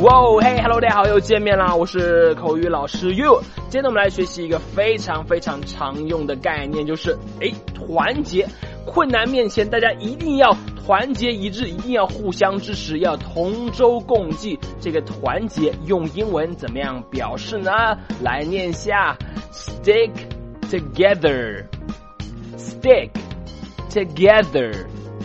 Hello， 大家好，又见面啦！我是口语老师 You。今天呢，我们来学习一个非常非常常用的概念，就是团结。困难面前，大家一定要团结一致，一定要互相支持，要同舟共济。这个团结用英文怎么样表示呢？来念一下 ：stick together, stick together,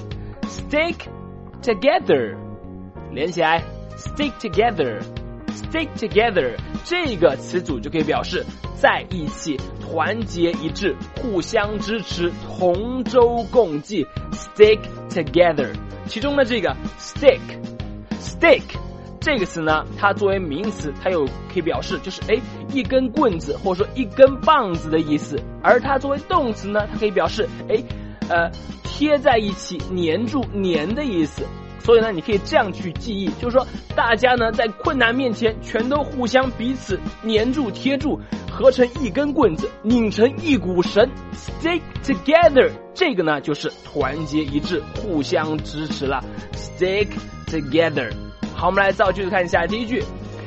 stick together， 连起来。Stick together, stick together 这个词组就可以表示在一起，团结一致，互相支持，同舟共济。Stick together， 其中的这个 stick 这个词呢，它作为名词，它可以表示就是一根棍子或者说一根棒子的意思，而它作为动词呢，它可以表示贴在一起，粘住，粘的意思。所以呢，你可以这样去记忆，就是说大家呢在困难面前全都互相彼此粘住贴住，合成一根棍子，拧成一股绳。 Stick together 这个呢就是团结一致，互相支持了。 Stick together。 好，我们来造句子看一下。第一句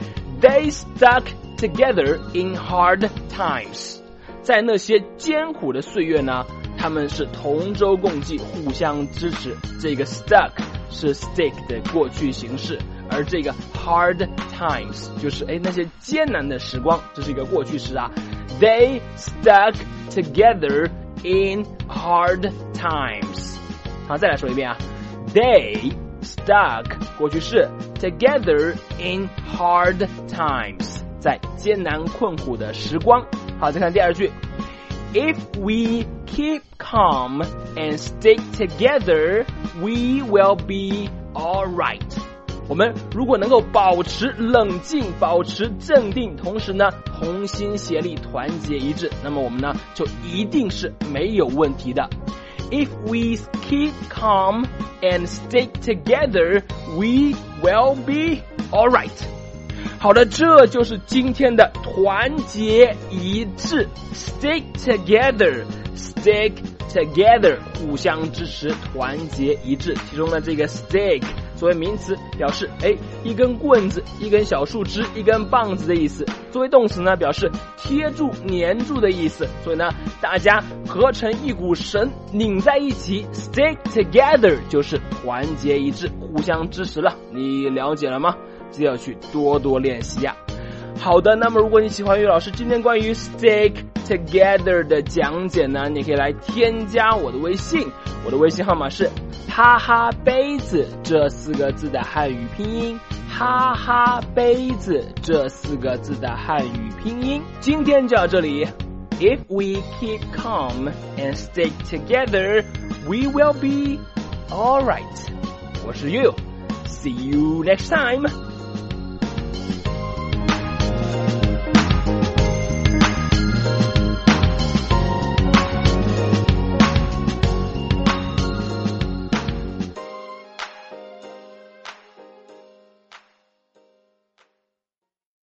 They stuck together in hard times。 在那些艰苦的岁月呢，他们是同舟共济，互相支持。这个 stuck是 stick 的过去形式，而这个 hard times 就是那些艰难的时光，这是一个过去时啊。They stuck together in hard times。 好，再来说一遍啊。They stuck 过去式 together in hard times， 在艰难困苦的时光。好，再看第二句 If we keep calm and stick together, we will be alright。 我们如果能够保持冷静，保持镇定，同时呢同心协力，团结一致，那么我们呢就一定是没有问题的。 If we keep calm and stick together, we will be alright。好的，这就是今天的团结一致。 Stick together, stick together， 互相支持，团结一致。其中的这个 stick 作为名词表示一根棍子，一根小树枝，一根棒子的意思。作为动词呢，表示贴住，粘住的意思。所以呢，大家合成一股绳，拧在一起。 Stick together 就是团结一致，互相支持了。你了解了吗？记得要去多多练习呀。好的，那么如果你喜欢于老师今天关于 stick together 的讲解呢，你可以来添加我的微信，我的微信号码是哈哈杯子这4个字的汉语拼音，哈哈杯子这4个字的汉语拼音。今天就到这里。 If we keep calm and stick together, we will be alright。 我是 You， See you next time。